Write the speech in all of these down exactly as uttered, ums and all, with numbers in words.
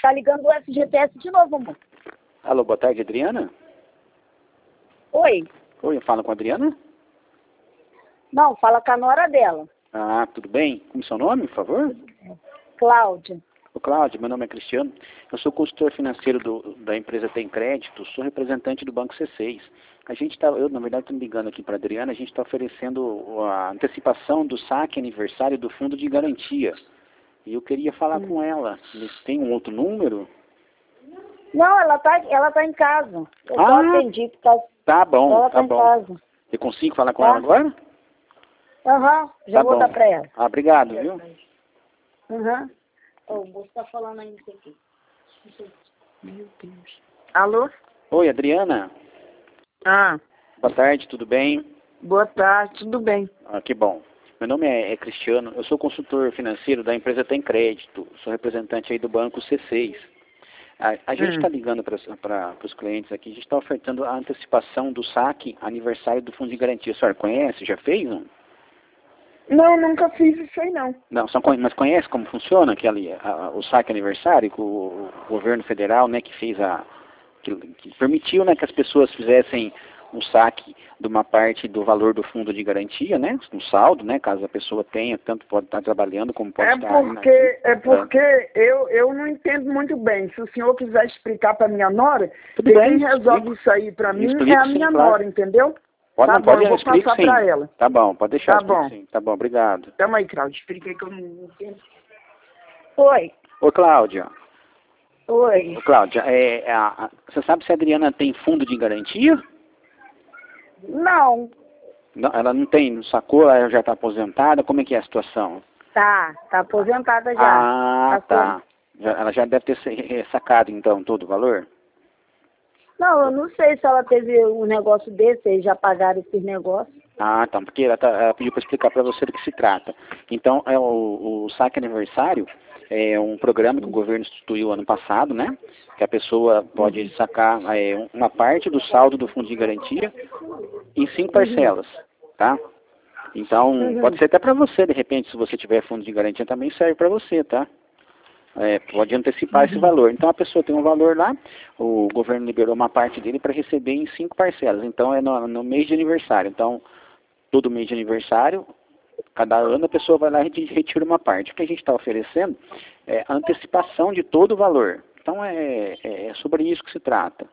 Tá ligando o F G T S de novo, amor. Alô, boa tarde, Adriana? Oi. Oi, fala com a Adriana? Não, fala com a nora dela. Ah, tudo bem? Como é seu nome, por favor? Cláudia. Ô, Cláudia, meu nome é Cristiano. Eu sou consultor financeiro do, da empresa Tem Crédito, sou representante do Banco C seis. A gente tá, eu, na verdade, estou me ligando aqui para a Adriana, a gente está oferecendo a antecipação do saque aniversário do Fundo de Garantia. E eu queria falar Hum. com ela. Tem um outro número? Não, ela tá, ela tá em casa. Eu Ah, só atendi por causa... Tá bom, Ela tá tá em bom. casa. Eu consigo falar com Tá. ela agora? Aham, já Tá vou bom. dar pra ela. Ah, obrigado, viu? Aham. Ô, o moço tá falando aí isso aqui. Meu Deus. Alô? Oi, Adriana. Ah, Boa tarde, tudo bem? boa tarde, tudo bem. Ah, que bom. Meu nome é, é Cristiano, eu sou consultor financeiro da empresa Tem Crédito, sou representante aí do Banco C seis. A, a gente está Hum. ligando para os clientes aqui, a gente está ofertando a antecipação do saque aniversário do Fundo de Garantia. A senhora conhece? Já fez um? Não, nunca fiz isso aí não. Não, só conhe- mas conhece como funciona aquele, a- o saque aniversário que o, o governo federal, né, que fez a, que, que permitiu, né, que as pessoas fizessem um saque de uma parte do valor do fundo de garantia, né, um saldo, né, caso a pessoa tenha, tanto pode estar trabalhando como pode É estar... né, porque, é porque eu, eu não entendo muito bem. Se o senhor quiser explicar para minha nora, Tudo que bem, quem resolve explico. isso aí para mim Explico, é a sim, minha claro. nora, entendeu? Pode, Tá não, bom, pode, eu vou explico passar sim. para ela. Tá bom, pode deixar, Tá explico bom. sim. Tá bom, obrigado. Calma aí, Cláudia, expliquei que eu não entendo. Oi. Ô, Cláudia, Oi. ô, Cláudia, é, a, a- você sabe se a Adriana tem fundo de garantia? Não. Não, ela não tem, não sacou, ela já está aposentada, como é que é a situação? Tá, tá aposentada já. Ah, Tá. tá. Já- ela já deve ter se- eh, sacado, então, todo o valor? Não, eu não sei se ela teve um negócio desse, eles já pagaram esses negócios. Ah, tá, porque ela, tá, ela pediu para explicar para você do que se trata. Então, é o, o saque aniversário é um programa que o governo instituiu ano passado, né? Que a pessoa pode sacar é, uma parte do saldo do fundo de garantia em cinco parcelas, tá? Então, Uhum. pode ser até para você, de repente, se você tiver fundo de garantia, também serve para você, tá? É, pode antecipar esse valor. Então a pessoa tem um valor lá, o governo liberou uma parte dele para receber em cinco parcelas. Então é no, no mês de aniversário. Então, todo mês de aniversário, cada ano a pessoa vai lá e retira uma parte. O que a gente está oferecendo é a antecipação de todo o valor. Então é, é sobre isso que se trata.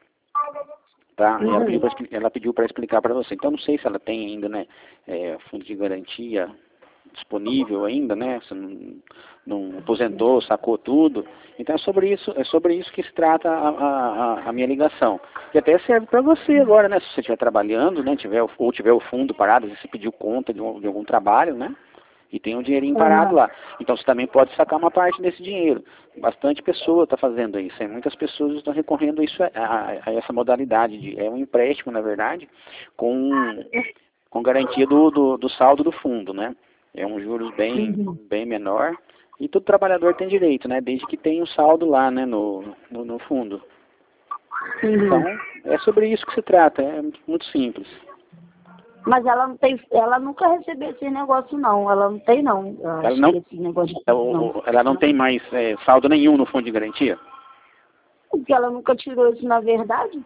Tá? Ela pediu pra expli- ela pediu para explicar para você. Então não sei se ela tem ainda, né, é, fundo de garantia disponível ainda, né? Você não, não aposentou, sacou tudo. Então é sobre isso, é sobre isso que se trata a, a, a minha ligação. E até serve para você agora, né? Se você estiver trabalhando, né? Tiver, o- ou tiver o fundo parado, às vezes você pediu conta de, um- de algum trabalho, né? E tem um dinheirinho parado Uhum. lá. Então você também pode sacar uma parte desse dinheiro. Bastante pessoa está fazendo isso. E muitas pessoas estão recorrendo a, isso, a, a- a essa modalidade. De, é um empréstimo, na verdade, com, com garantia do, do, do saldo do fundo, né? É um juros bem, Uhum. bem menor. E todo trabalhador tem direito, né? Desde que tenha um saldo lá, né? No, no, no fundo. Uhum. Então, é sobre isso que se trata. É muito simples. Mas ela não tem, ela nunca recebeu esse negócio não, ela não tem não, eu Ela acho não, que esse negócio de ela, não. ela não tem mais é, saldo nenhum no fundo de garantia? Porque ela nunca tirou isso na verdade?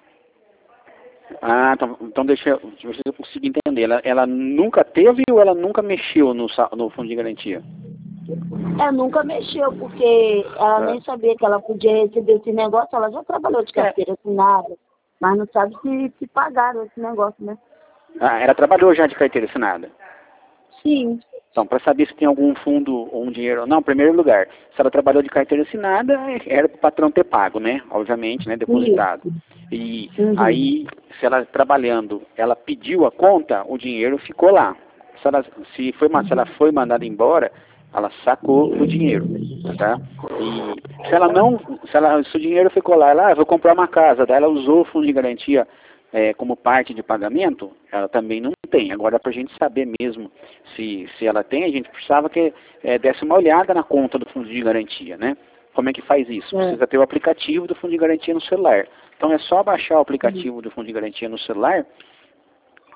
Ah, então, então deixa, eu- deixa eu ver se eu consigo entender. Ela, ela nunca teve ou ela nunca mexeu no, sa- no fundo de garantia? É, nunca mexeu, porque ela Ah. nem sabia que ela podia receber esse negócio, ela já trabalhou de carteira assinada, mas não sabe se, se pagaram esse negócio, né? Ah, ela trabalhou já de carteira assinada? Sim. Então, para saber se tem algum fundo ou um dinheiro... Não, em primeiro lugar, se ela trabalhou de carteira assinada, era para o patrão ter pago, né? Obviamente, né? Depositado. E Uhum. aí, se ela trabalhando, ela pediu a conta, o dinheiro ficou lá. Se ela, se foi, ma- se ela foi mandada embora, ela sacou o dinheiro, tá? E se ela não... Se, ela, se o dinheiro ficou lá, ela, ah, vou comprar uma casa, daí ela usou o fundo de garantia é, como parte de pagamento, ela também não tem. Agora, para a gente saber mesmo se, se ela tem, a gente precisava que é, desse uma olhada na conta do fundo de garantia, né? Como é que faz isso? É. Precisa ter o aplicativo do fundo de garantia no celular. Então é só baixar o aplicativo do fundo de garantia no celular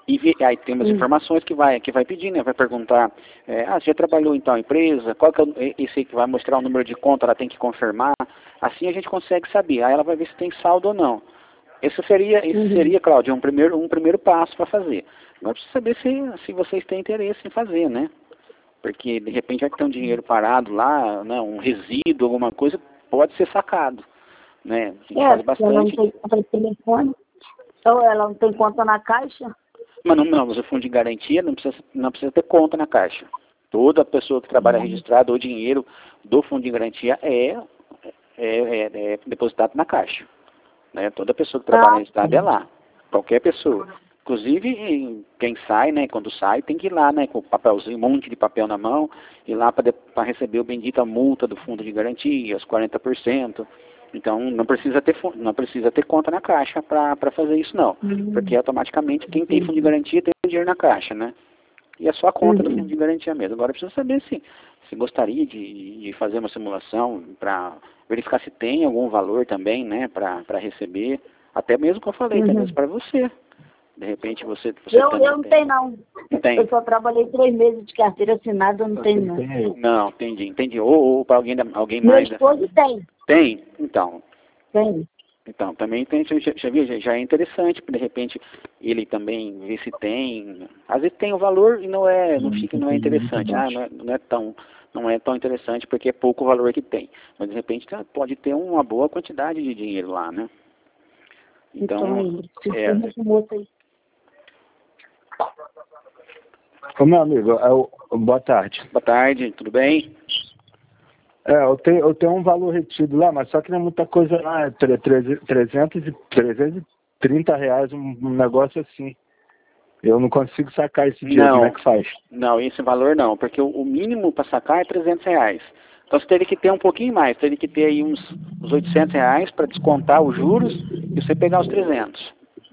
E vi, aí tem umas Hum. informações que vai, que vai pedir, né? Vai perguntar, é, ah, você já trabalhou em tal empresa? Qual que é o, esse aí que vai mostrar o número de conta, ela tem que confirmar. Assim a gente consegue saber. Aí ela vai ver se tem saldo ou não. Esse seria, esse Uhum. seria, Cláudia, um primeiro, um primeiro passo para fazer. Agora precisa saber se, se vocês têm interesse em fazer, né? Porque de repente vai ter um dinheiro parado lá, né? Um resíduo, alguma coisa, pode ser sacado, né? A gente É, faz porque ela não bastante. tem conta de telefone, então ela não tem conta na caixa. Mas não, não, mas o fundo de garantia não precisa, não precisa ter conta na caixa. Toda pessoa que trabalha Uhum. registrada, o dinheiro do fundo de garantia é, é, é, é depositado na caixa. Né? Toda pessoa que trabalha Ah, registrada é lá. Qualquer pessoa. Inclusive, quem sai, né, quando sai, tem que ir lá, né, com o papelzinho, um monte de papel na mão, ir lá para receber o bendita multa do fundo de garantia, os quarenta por cento. Então, não precisa ter, não precisa ter conta na caixa para fazer isso, não. uhum. Porque automaticamente quem tem fundo de garantia tem o dinheiro na caixa, né? E é só a conta do fundo de garantia mesmo. Agora precisa saber se, se gostaria de, de fazer uma simulação para verificar se tem algum valor também, né, para receber. Até mesmo que eu falei, até Uhum. mesmo para você. De repente você, você Eu, também eu não tem. tenho, não. Não tem? Eu só trabalhei três meses de carteira assinada, eu não tenho, não. Não, entendi, entendi. Ou, ou para alguém, da- alguém Meu mais da esposo família. tem. Tem? Então, Tem. Então, também tem, já, já, viu, já, já é interessante, de repente ele também ver se tem, às vezes tem o valor e não é, não fica, não é interessante, ah, não é, não é tão, não é tão interessante porque é pouco o valor que tem, mas de repente tá, pode ter uma boa quantidade de dinheiro lá, né? Então, Então, é, se for moço aí. Ô, meu amigo, eu, boa tarde. boa tarde, tudo bem? É, eu tenho, eu tenho um valor retido lá, mas só que não é muita coisa lá, é tre- tre- trezentos e trezentos e trinta reais, um, um negócio assim. Eu não consigo sacar esse dinheiro, como é Não, que faz? não, esse valor não, porque o, o mínimo para sacar é trezentos reais. Então você teria que ter um pouquinho mais, teria que ter aí uns, uns oitocentos reais para descontar os juros e você pegar os trezentos.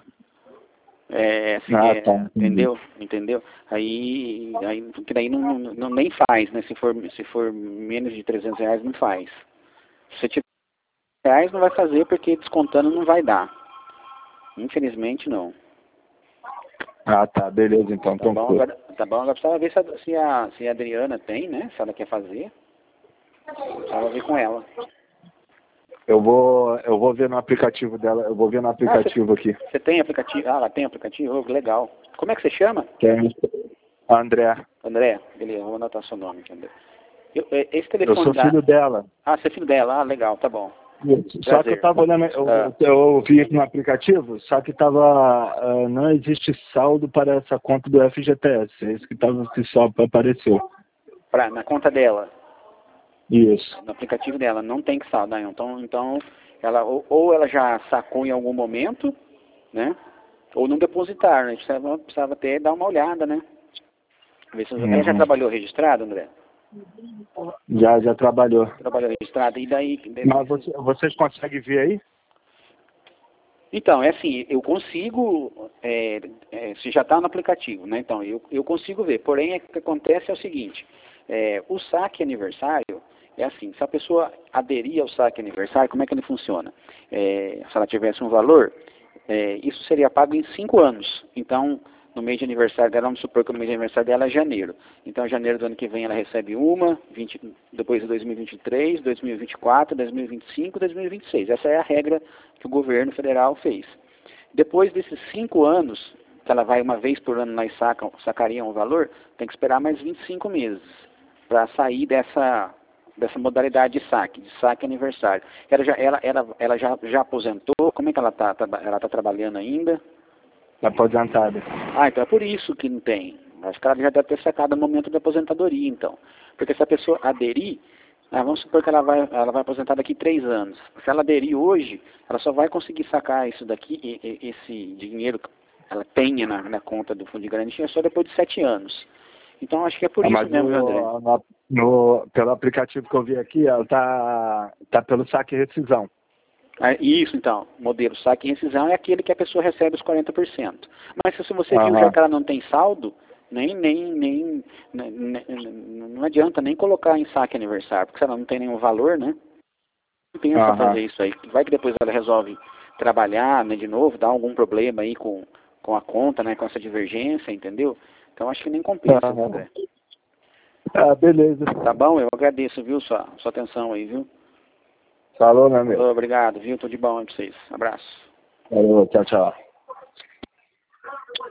É, assim, Ah, é, tá, entendi. entendeu? Entendeu? Aí, aí porque daí não, não, não- nem faz, né? Se for, se for menos de trezentos reais, não faz. Se você tiver reais, não vai fazer porque descontando não vai dar. Infelizmente, não. Ah, tá, beleza, então, Tá bom? tranquilo. Agora, tá bom? Agora precisava ver se a, se a, se a Adriana tem, né? Se ela quer fazer. Precisava ver com ela. Eu vou, eu vou ver no aplicativo dela, eu vou ver no aplicativo aqui. Você tem aplicativo? Ah, ela tem aplicativo? Oh, legal. Como é que você chama? Tem André. André? Beleza, vou anotar seu nome aqui, André. Eu, é, esse Eu telefone sou da... filho dela. Ah, você é filho dela? Ah, legal, tá bom. Só que eu Prazer. tava olhando, eu, Ah. eu vi aqui no aplicativo, só que tava, ah, não existe saldo para essa conta do F G T S, é isso que, tava, que só apareceu. Pra, na conta dela, Isso. no aplicativo dela, não tem que saldo, né? Então, então ela, ou, ou ela já sacou em algum momento, né? Ou não depositar, né? Precisava, precisava ter, dar uma olhada, né? Ver se, ela já Uhum. trabalhou registrado, André? Já, já trabalhou. Trabalhou registrado, e daí... Mas você, vocês conseguem ver aí? Então, é assim, eu consigo, é, é, se já está no aplicativo, né? Então, eu, eu consigo ver. Porém, o que acontece é o seguinte, é, o saque aniversário é assim, se a pessoa aderir ao saque aniversário, como é que ele funciona? É, se ela tivesse um valor, é, isso seria pago em cinco anos. Então, no mês de aniversário dela, vamos supor que o mês de aniversário dela é janeiro. Então, janeiro do ano que vem ela recebe uma, vinte, depois de dois mil e vinte e três, dois mil e vinte e quatro, dois mil e vinte e cinco, dois mil e vinte e seis. Essa é a regra que o governo federal fez. Depois desses cinco anos, que ela vai uma vez por ano lá e saca, sacaria um valor, tem que esperar mais vinte e cinco meses para sair dessa, dessa modalidade de saque, de saque aniversário. Ela já, ela, ela, ela já, já aposentou? Como é que ela está? Ela está trabalhando ainda? Aposentada. Ah, então é por isso que não tem. Acho que ela já deve ter sacado no momento da aposentadoria, então. Porque se a pessoa aderir, ah, vamos supor que ela vai, ela vai aposentar daqui três anos. Se ela aderir hoje, ela só vai conseguir sacar isso daqui, e, e, esse dinheiro que ela tenha na, na conta do fundo de garantia só depois de sete anos. Então acho que é por Ah, isso mas mesmo, viu, André? no, no, no- pelo aplicativo que eu vi aqui, ela tá, tá pelo saque e rescisão. Ah, isso, então, modelo saque e rescisão é aquele que a pessoa recebe os quarenta por cento. Mas se você viu Aham. já que ela não tem saldo, nem, nem, nem, nem, nem- não adianta nem colocar em saque aniversário, porque se ela não tem nenhum valor, né? Não pensa Aham. fazer isso aí. Vai que depois ela resolve trabalhar, né, de novo, dar algum problema aí com, com a conta, né, com essa divergência, entendeu? Então acho que nem compensa, Ah, André. ah, beleza. Tá bom? Eu agradeço, viu, sua, sua atenção aí, viu? Falou, meu amigo. Obrigado, viu? Tudo de bom aí pra vocês. Abraço. Falou, tchau, tchau.